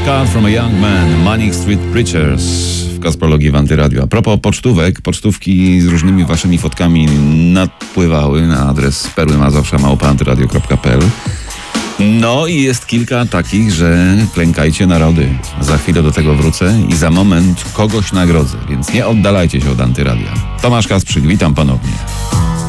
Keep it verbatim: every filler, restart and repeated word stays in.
Postcard from a Young Man, Manic Street Preachers w Kasprologii w Antyradio. A propos pocztówek, pocztówki z różnymi waszymi fotkami nadpływały na adres perły mazowsza małpa antyradio kropka p l. No i jest kilka takich, że klękajcie narody. Za chwilę do tego wrócę i za moment kogoś nagrodzę, więc nie oddalajcie się od Antyradia. Tomasz Kasprzyk, witam ponownie.